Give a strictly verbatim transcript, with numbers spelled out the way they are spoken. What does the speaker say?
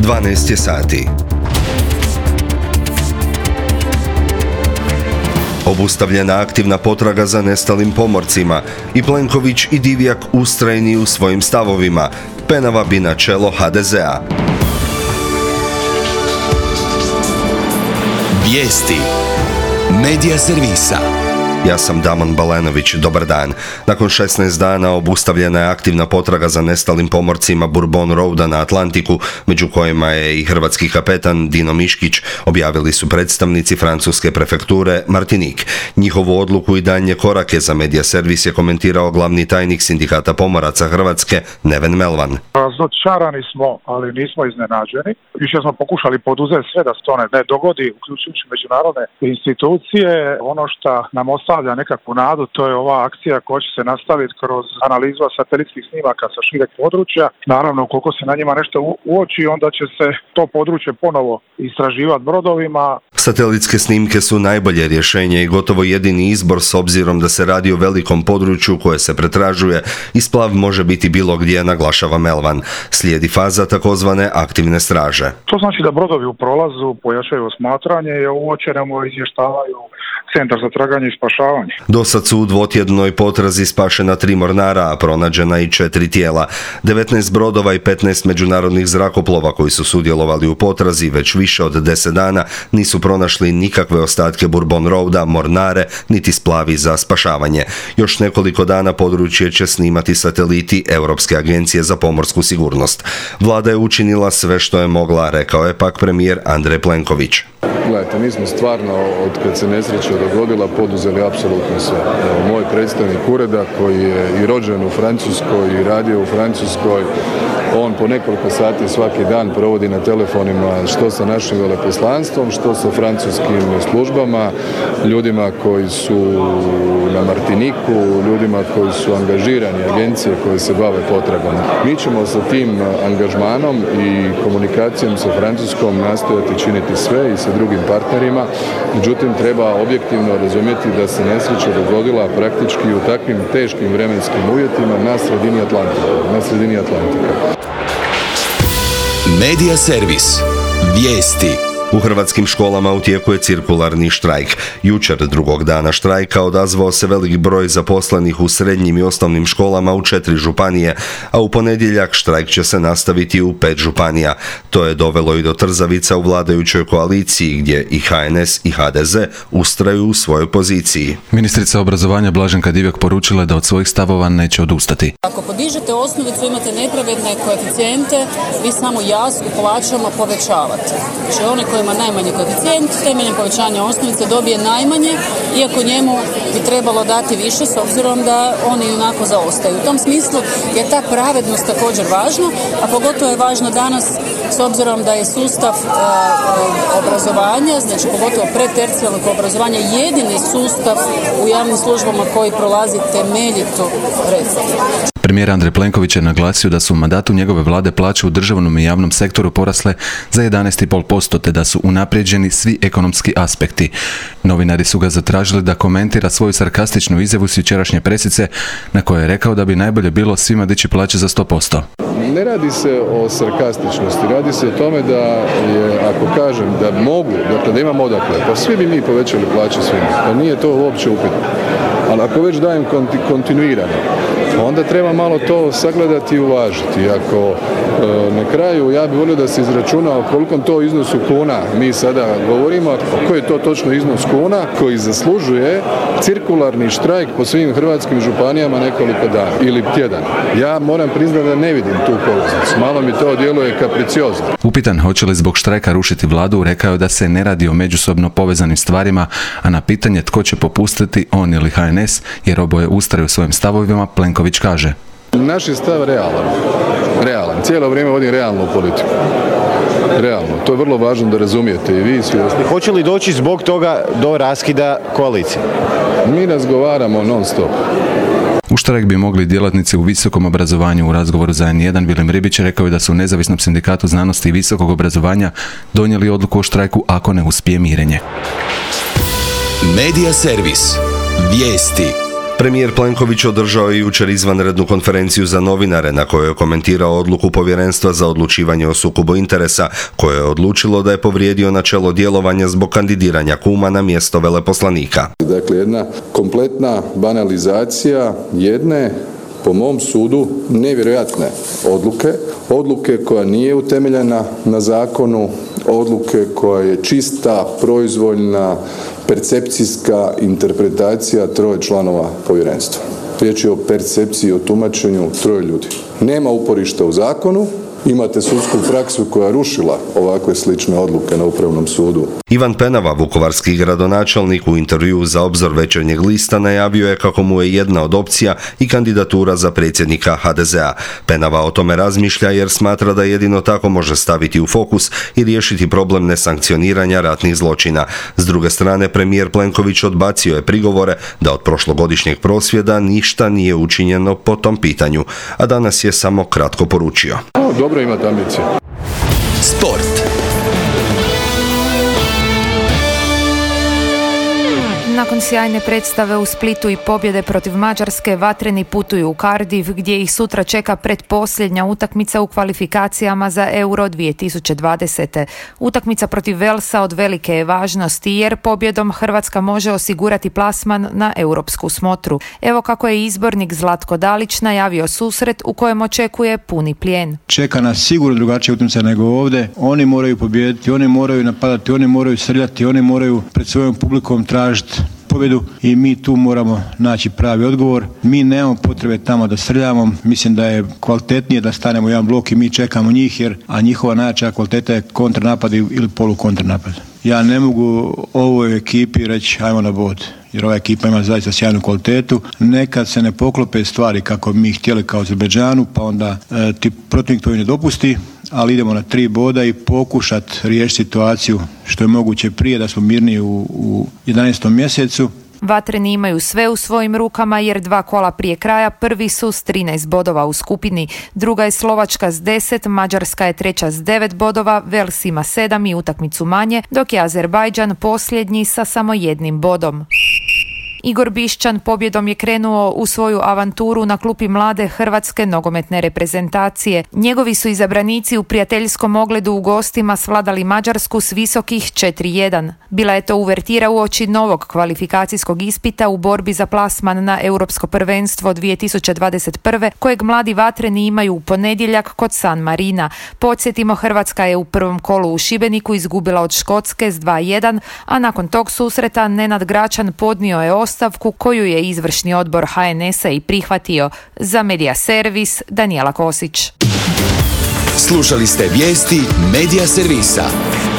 dvanaest je sati. Obustavljena aktivna potraga za nestalim pomorcima i Plenković i Divjak ustrajni u svojim stavovima. Penava bi na čelo ha de zea. Vijesti Medija servisa. Ja sam Damon Balenović, dobar dan. Nakon šesnaest dana obustavljena je aktivna potraga za nestalim pomorcima Bourbon Roada na Atlantiku, među kojima je i hrvatski kapetan Dino Miškić, objavili su predstavnici francuske prefekture Martinique. Njihovu odluku i daljnje korake za Medija servis je komentirao glavni tajnik Sindikata pomoraca Hrvatske Neven Melvan. Razočarani smo, ali nismo iznenađeni. Više smo pokušali poduzeti sve da se to ne dogodi, uključujući međunarodne institucije. Ono što nam ostavlja nekakvu nadu, to je ova akcija koja će se nastaviti kroz analizu satelitskih snimaka sa šireg područja. Naravno, ukoliko se na njima nešto uoči, onda će se to područje ponovo istraživati brodovima. Satelitske snimke su najbolje rješenje i gotovo jedini izbor s obzirom da se radi o velikom području koje se pretražuje i splav može biti bilo gdje, naglašava Melvan. Slijedi faza takozvane aktivne straže. To znači da brodovi u prolazu pojačaju osmatranje i uočenemu izvještavaju Centar za traganje i spašavanje. Dosad su u dvotjednoj potrazi spašena tri mornara, a pronađena i četiri tijela. devetnaest brodova i petnaest međunarodnih zrakoplova koji su sudjelovali u potrazi već više od deset dana nisu pronašli nikakve ostatke Bourbon Roada, mornare, niti splavi za spašavanje. Još nekoliko dana područje će snimati sateliti Europske agencije za pomorsku sigurnost. Vlada je učinila sve što je mogla, rekao je pak premijer Andrej Plenković. Gledajte, mi smo stvarno, od kad se nesreća dogodila, poduzeli apsolutno sve. Evo, moj predstavnik ureda koji je i rođen u Francuskoj i radio u Francuskoj, on po nekoliko sati svaki dan provodi na telefonima što sa našim veleposlanstvom, što sa francuskim službama, ljudima koji su na Martiniku, ljudima koji su angažirani, agencije koje se bave potragom. Mi ćemo sa tim angažmanom i komunikacijom sa Francuskom nastojati činiti sve i sa drugim partnerima, međutim treba objektivno razumjeti da se nesreća dogodila praktički u takvim teškim vremenskim uvjetima na sredini Atlantika. Na sredini Atlantika. Medija servis. Vijesti. U hrvatskim školama u tijeku je cirkularni štrajk. Jučer, drugog dana štrajka, odazvao se velik broj zaposlenih u srednjim i osnovnim školama u četiri županije, a u ponedjeljak štrajk će se nastaviti u pet županija. To je dovelo i do trzavica u vladajućoj koaliciji, gdje i ha en es i ha de ze ustraju u svojoj poziciji. Ministrica obrazovanja Blaženka Divjak poručila je da od svojih stavova neće odustati. Ako podižete osnovicu, imate nepravedne koeficijente, vi samo jaz u plaćama povećavate. Znači one koje ima najmanji koeficijent, temeljem povećanja osnovice dobije najmanje, iako njemu bi trebalo dati više s obzirom da oni onako zaostaju. U tom smislu je ta pravednost također važna, a pogotovo je važno danas s obzirom da je sustav e, obrazovanja, znači pogotovo predtercijalnog obrazovanja, jedini sustav u javnim službama koji prolazi temeljitu reformu. Premijer Andrej Plenković je naglasio da su u mandatu njegove vlade plaće u državnom i javnom sektoru porasle za jedanaest zarez pet posto te da su unaprijeđeni svi ekonomski aspekti. Novinari su ga zatražili da komentira svoju sarkastičnu izjavu s jučerašnje presice na kojoj je rekao da bi najbolje bilo svima dići plaće za sto posto. Ne radi se o sarkastičnosti, radi se o tome da je, ako kažem da mogu, dakle da imamo odakle, pa svi bi mi povećali plaće svima, pa nije to uopće upitno. Ali ako već dajem konti, kontinuirano, onda treba malo to sagledati i uvažiti. Ako e, na kraju ja bih volio da se izračuna o kolikom to iznosu kuna mi sada govorimo, koji je to točno iznos kuna koji zaslužuje cirkularni štrajk po svim hrvatskim županijama nekoliko dana ili tjedana. Ja moram priznati da ne vidim tu poveznicu. Malo mi to djeluje kapriciozno. Upitan hoće li zbog štrajka rušiti vladu, rekao je da se ne radi o međusobno povezanim stvarima, a na pitanje tko će popustiti, on ili ha en es, jer oboje ustraju svojim stavovima, Plenković kaže. Naš je stav realan. Realan. Cijelo vrijeme vodim realnu politiku. Realno. To je vrlo važno da razumijete i vi svi. Hoće li doći zbog toga do raskida koalicije? Mi razgovaramo non stop. U štrajk bi mogli djelatnici u visokom obrazovanju. U razgovoru za en jedan Vilim Ribić rekao je da su u Nezavisnom sindikatu znanosti i visokog obrazovanja donijeli odluku o štrajku ako ne uspije mirenje. Medija servis. Vijesti. Premijer Plenković održao je jučer izvanrednu konferenciju za novinare na kojoj je komentirao odluku Povjerenstva za odlučivanje o sukobu interesa, koje je odlučilo da je povrijedio načelo djelovanja zbog kandidiranja kuma na mjesto veleposlanika. Dakle, jedna kompletna banalizacija jedne, po mom sudu, nevjerojatne odluke, odluke koja nije utemeljena na zakonu, odluke koja je čista, proizvoljna, percepcijska interpretacija troje članova povjerenstva. Riječ je o percepciji, o tumačenju troje ljudi. Nema uporišta u zakonu, imate sudsku praksu koja je rušila ovakve slične odluke na Upravnom sudu. Ivan Penava, vukovarski gradonačelnik, u intervjuu za Obzor Večernjeg lista najavio je kako mu je jedna od opcija i kandidatura za predsjednika ha de zea. Penava o tome razmišlja jer smatra da jedino tako može staviti u fokus i riješiti problem nesankcioniranja ratnih zločina. S druge strane, premijer Plenković odbacio je prigovore da od prošlogodišnjeg prosvjeda ništa nije učinjeno po tom pitanju, a danas je samo kratko poručio. Dobro imate ambicije. Sport. Nakon sjajne predstave u Splitu i pobjede protiv Mađarske, vatreni putuju u Cardiff gdje ih sutra čeka pretposljednja utakmica u kvalifikacijama za Euro dvije tisuće dvadesete. Utakmica protiv Velsa od velike je važnosti jer pobjedom Hrvatska može osigurati plasman na europsku smotru. Evo kako je izbornik Zlatko Dalić najavio susret u kojem očekuje puni plijen. Čeka nas sigurno drugačija utakmica nego ovdje. Oni moraju pobijediti, oni moraju napadati, oni moraju srljati, oni moraju pred svojom publikom tražiti pobjedu i mi tu moramo naći pravi odgovor. Mi nemamo potrebe tamo da srljamo, mislim da je kvalitetnije da stanemo u jedan blok i mi čekamo njih, jer a njihova najjača kvaliteta je kontranapad ili polukontranapad. Ja ne mogu ovoj ekipi reći ajmo na bod, jer ova ekipa ima zaista sjajnu kvalitetu. Nekad se ne poklope stvari kako mi htjeli kao Azerbejdžanu, pa onda e, ti protivnik to i ne dopusti, ali idemo na tri boda i pokušati riješiti situaciju što je moguće prije, da smo mirni u, u jedanaestom mjesecu. Vatreni imaju sve u svojim rukama jer dva kola prije kraja prvi su s trinaest bodova u skupini, druga je Slovačka s deset, Mađarska je treća s devet bodova, Vels ima sedam i utakmicu manje, dok je Azerbajdžan posljednji sa samo jednim bodom. Igor Bišćan pobjedom je krenuo u svoju avanturu na klupi mlade hrvatske nogometne reprezentacije. Njegovi su izabranici u prijateljskom ogledu u gostima svladali Mađarsku s visokih četiri jedan. Bila je to uvertira uoči novog kvalifikacijskog ispita u borbi za plasman na Europsko prvenstvo dvije tisuće dvadeset prve kojeg mladi vatreni imaju u ponedjeljak kod San Marina. Podsjetimo, Hrvatska je u prvom kolu u Šibeniku izgubila od Škotske s dva jedan, a nakon tog susreta Nenad Gračan podnio je ostavku koju je izvršni odbor ha en es a i prihvatio. Za Medija Servis, Danijela Kosić. Slušali ste vijesti Medija Servisa.